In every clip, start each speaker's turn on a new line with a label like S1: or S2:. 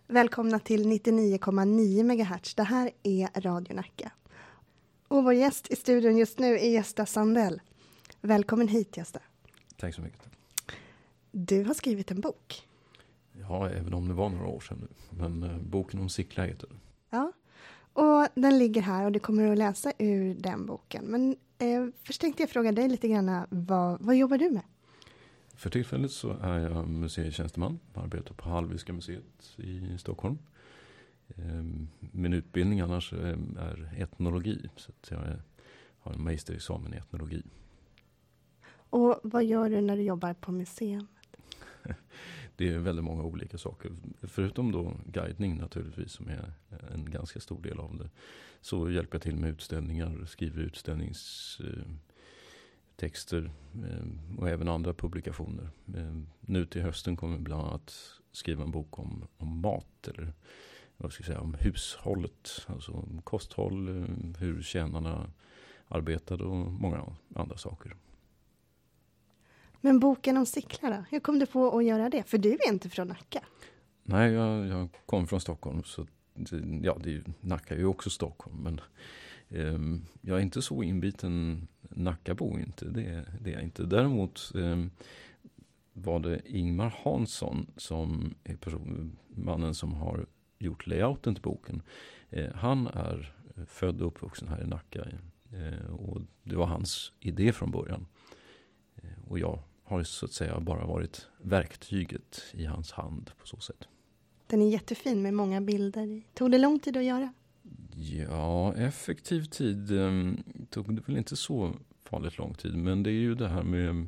S1: Välkomna till 99,9 MHz. Det här är Radio Nacka. Och vår gäst i studion just nu är Gösta Sandell. Välkommen hit, Gösta.
S2: Tack så mycket.
S1: Du har skrivit en bok.
S2: Ja, även om det var några år sedan nu. Men boken om Sickla heter den.
S1: Ja, och den ligger här och du kommer att läsa ur den boken. Men först tänkte jag fråga dig lite grann, vad jobbar du med?
S2: För tillfället så är jag museitjänsteman. Arbetar på Hallwylska museet i Stockholm. Min utbildning annars är etnologi. Så att jag har en magisterexamen i etnologi.
S1: Och vad gör du när du jobbar på museum?
S2: Det är väldigt många olika saker. Förutom då guidning naturligtvis, som är en ganska stor del av det. Så hjälper jag till med utställningar, skriver utställningstexter och även andra publikationer. Nu till hösten kommer jag bland annat skriva en bok om mat, eller vad ska jag säga, om hushållet. Alltså om kosthåll, hur tjänarna arbetade och många andra saker.
S1: Men boken om Sickla då? Hur kom du på att göra det? För du är inte från Nacka.
S2: Nej, jag kom från Stockholm. Så ja, Nacka är ju också Stockholm. Men jag är inte så inbiten Nackabo, inte. Det är jag inte. Däremot var det Ingmar Hansson som är mannen som har gjort layouten till boken. Han är född och uppvuxen här i Nacka. Och det var hans idé från början. Och jag har så att säga bara varit verktyget i hans hand på så sätt.
S1: Den är jättefin med många bilder i. Tog det lång tid att göra?
S2: Ja, effektiv tid tog det väl inte så farligt lång tid. Men det är ju det här med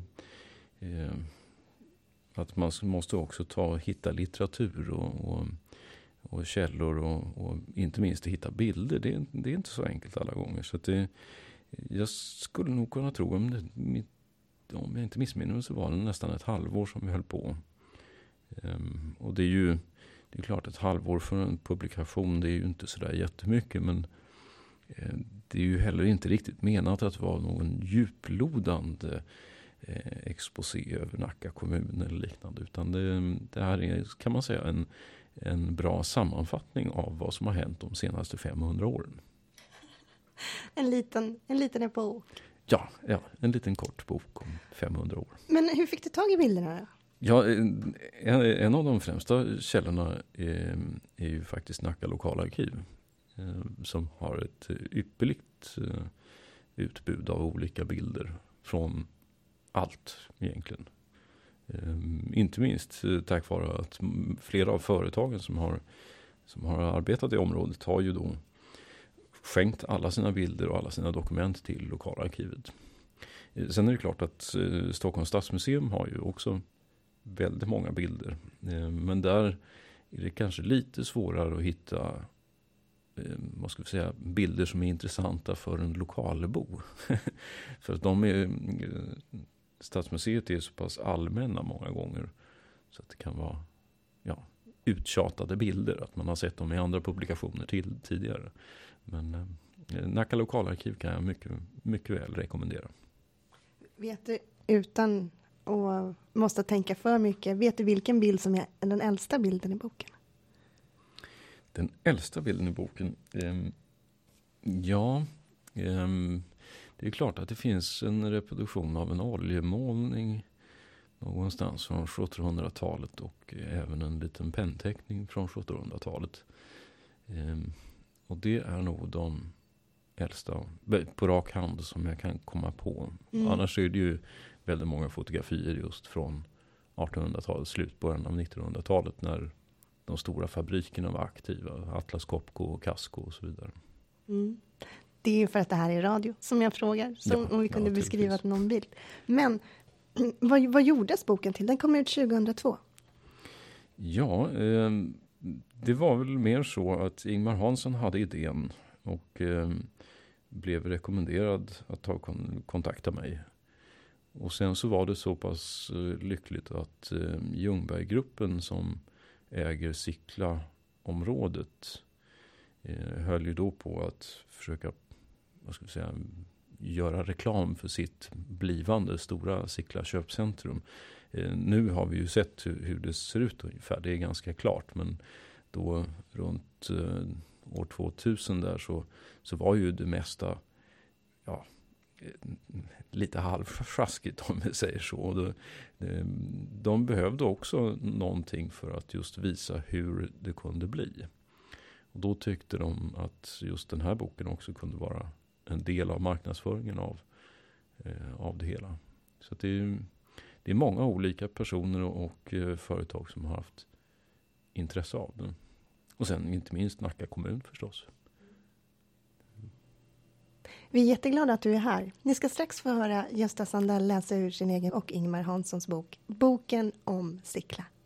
S2: att man måste också hitta litteratur och källor och inte minst hitta bilder. Det är inte så enkelt alla gånger. Så att jag skulle nog kunna tro om jag inte missminner mig så var det nästan ett halvår som vi höll på. Och det är klart, ett halvår för en publikation, det är ju inte sådär jättemycket, men det är ju heller inte riktigt menat att vara någon djuplodande exposé över Nacka kommun eller liknande, utan det här är, kan man säga, en bra sammanfattning av vad som har hänt de senaste 500 åren. En
S1: liten epok.
S2: Ja, en liten kort bok om 500 år.
S1: Men hur fick du tag i bilderna då?
S2: Ja, en av de främsta källorna är ju faktiskt Nacka lokalarkiv. Som har ett ypperligt utbud av olika bilder från allt egentligen. Inte minst tack vare att flera av företagen som har arbetat i området har ju då skänkt alla sina bilder och alla sina dokument till lokalarkivet. Sen är det klart att Stockholms stadsmuseum har ju också väldigt många bilder. Men där är det kanske lite svårare att hitta bilder som är intressanta för en lokalbo. För att Stadsmuseet är så pass allmänna många gånger så att det kan vara uttjatade bilder, att man har sett dem i andra publikationer tidigare. Men Nacka lokalarkiv kan jag mycket, mycket väl rekommendera.
S1: Vet du, utan att måste tänka för mycket, vet du vilken bild som är den äldsta bilden i boken?
S2: Den äldsta bilden i boken? Det är klart att det finns en reproduktion av en oljemålning någonstans från 1700-talet och även en liten pennteckning från 1700-talet. Och det är nog de äldsta på rak hand som jag kan komma på. Annars är det ju väldigt många fotografier just från 1800-talets slut, början av 1900-talet, när de stora fabrikerna var aktiva. Atlas Copco, Casco och så vidare.
S1: Det är ju för att det här är radio som jag frågar. Om vi kunde beskriva någon bild. Men vad gjordes boken till? Den kom ut 2002.
S2: Ja, det var väl mer så att Ingmar Hansson hade idén och blev rekommenderad att kontakta mig. Och sen så var det så pass lyckligt att Ljungberggruppen som äger Sickla-området höll ju då på att försöka göra reklam för sitt blivande stora Sickla köpcentrum. Nu har vi ju sett hur det ser ut ungefär. Det är ganska klart, men då runt år 2000 där så var ju det mesta lite halvsjaskigt om vi säger så. De behövde också någonting för att just visa hur det kunde bli. Och då tyckte de att just den här boken också kunde vara en del av marknadsföringen av det hela. Så att det är många olika personer och företag som har haft intresse av den. Och sen inte minst Nacka kommun förstås.
S1: Vi är jätteglada att du är här. Ni ska strax få höra Gösta Sandell läsa ur sin egen och Ingmar Hanssons bok Boken om Sickla.